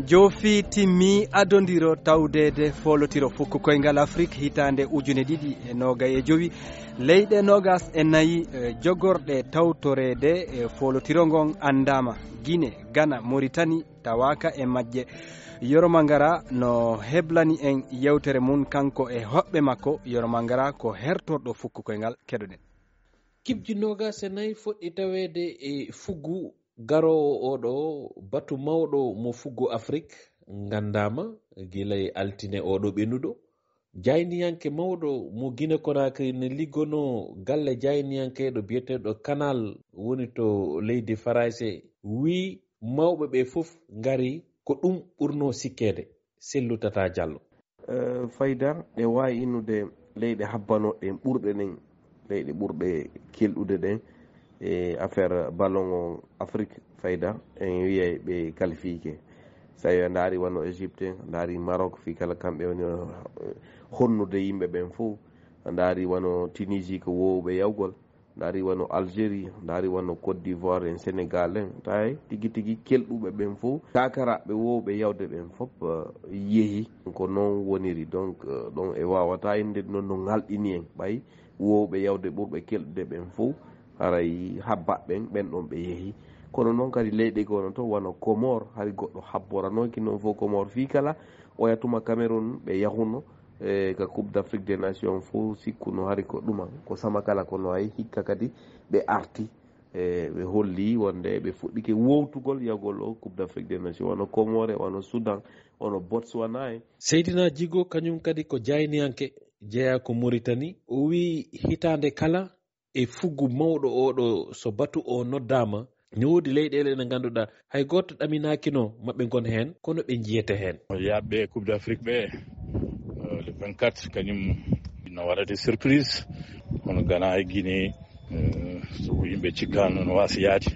Jofi timmi adondiro tawdede folotiro fukko koyngal Afrique hitande ujune didi e noga e jowi leyde nogas e nayi jogorde tawtorede folotiro gon andama Guinée, Ghana, Mauritanie tawaka e majje Yoro Mangara no heblani en yewtere mun kanko e hobbe makko Yoro Mangara ko hertordo fukko koyngal kedoden kibji nogas e nayi foddi tawede e fuggu garowo oɗo batu mawɗo mo fuggo Afrique gandama gila e altine oɗo ɓennuɗo jayniyanke mawɗo mo Guinée Conakry ne liggono galle jayniyankeɗo biyeteɗo canal woni to leydi Faraïse wi mawɓe ɓe fof ngari ko ɗum ɓurno sikkede sellutata Diallo fayda ɗe wawi innude leyɗe habbanoɗe ɓurɗe ɗen leyɗe ɓurɗe kelɗude ɗen e affaire ballon o Afrique fayda en wiye ɓe qualifié so tawi a daari wonno Égypte a daari Maroc fi kala kamɓe woni honnude yimɓe ɓen fof a daari wono Tunisie ko wowɓe yawgol daari wono Algérie daari wono Côte d'Ivoire en Sénégal en tawi tigui tigui kelɗuɓe ɓen fof kakaraɓe wowɓe yawde ɓen fof yeehi ko noon woniri donc ɗon e wawata inde noon no ngalɗini en ɓay wowɓe yawde ɓurɓe kelɗude ɓen fof haray habbaɓen ɓen ɗon ɓe yeehi kono noon kadi leyɗe gono to wano Comore hay goɗɗo habboranoki noon fof Comore fi kala o yatuma Cameroun ɓe yahuno ka Coupe d'Afrique des Nations fof sikkuno hari ko ɗuma ko sama kala kono hay hikka kadi ɓe arti ɓe holli wonde ɓe fuɗɗike wowtugol yawgol o Coupe d'Afrique des Nations wano Comore wano Soudan wano Botswana en Seydina Djigo kañum kadi ko jayniyanke jeeya ko Mauritanie o wi hitande kala e fuggu mawɗo oɗo so batu o noddama ne woodi leyɗele ɗe ganduɗa hay goto ɗaminakino maɓɓe gon hen kono ɓe jiyete hen yaɓɓe Coupe d'Afrique ɓe le 24 kañum no waɗate surprise hono Ghana e Guinée so yimɓe cikkano no wasa yaade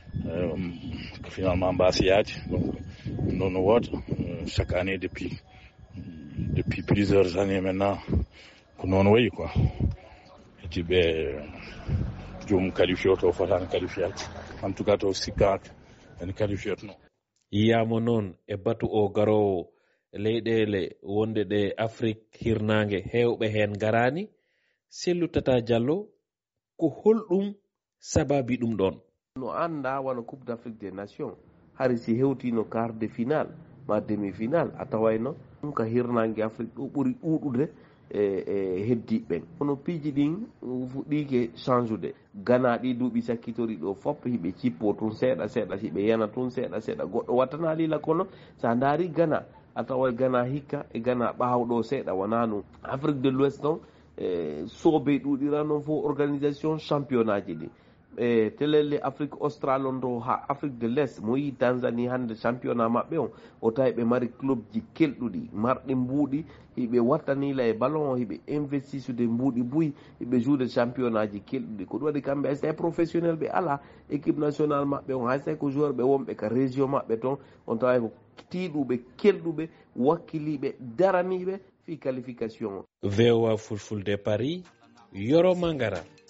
ko finalement mbasa yaade donc noon no wooda chaque année depuis plusieurs années maintenant ko noon wayi quoi eti ɓe joomum qualifié to fotani qualifiade en tout cas to sikkaka ene qualifiatno yiyama noon e batu o garowo leyɗele wonde ɗe Afrique hirnangue hewɓe hen garani sellutata Diallo ko holɗum sababi ɗum ɗon no anda wona Coupe d'Afrique des Nations hari si hewtino quart de finale ma demi finale a tawayno ɗum ka hirnangue Afrique ɗo ɓuuri ɗuɗude e heddiɓen kono piiji ɗin fuɗɗike change ude Ghana ɗi duuɓi sakkitori ɗo fopp hiɓe cippo tun seeɗa seeɗa hiɓe yana tun seeɗa seeɗa goɗɗo wattana lila kono sa daari Ghana a tawa Ghana hikka e Ghana ɓawɗo seeɗa wona no Afrique de l'Ouest noon soobe ɗuɗira noon fof organisation championnat ji ɗi telelle Afrique austral on ɗo ha Afrique de l'Est mo yi Tanzanie hande championnat maɓɓe on o tawi ɓe mari club ji kelɗuɗi marɗi mbuuɗi hiɓe wattanila e ballon o hiɓe investisude mbuuɗi buyi hiɓe joude championnat ji kelɗuɗi ko ɗum waɗi kamɓe hay so tawi professionnel ɓe ala équipe nationale maɓɓe on hay so tawi ko joueur ɓe wonɓe ka région maɓɓe toon on tawa ko tiiɗuɓe kelɗuɓe wakkiliɓe daraniɓe fi qualification VOA Fulfulde Paris Yoro Mangara